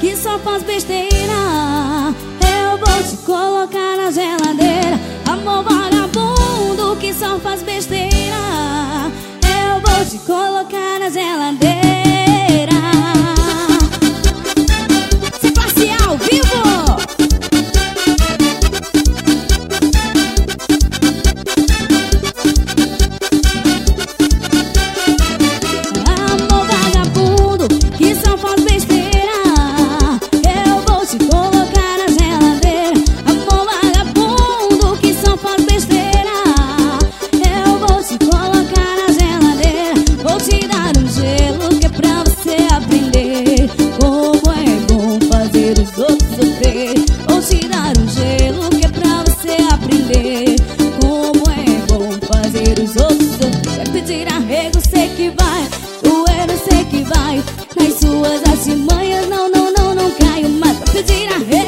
que só faz besteira. Eu vou te colocar na geladeira. Amor vagabundo que só faz besteira. Eu vou te colocar na geladeira. C-Classe ao vivo. Amor vagabundo que só faz besteira. Eu vou te colocar na geladeira. Amor vagabundo que só faz besteira. Eu vou te colocar na geladeira. Vou te dar um gelo que é pra você aprender como é bom fazer os outros sofrer. Vou te dar um gelo que é pra você aprender como é bom fazer os outros sofrer. Vai pedir arrego, sei que vai. Doer, eu sei que vai. Nas suas artimanhas, não caio mais. Vai pedir arrego.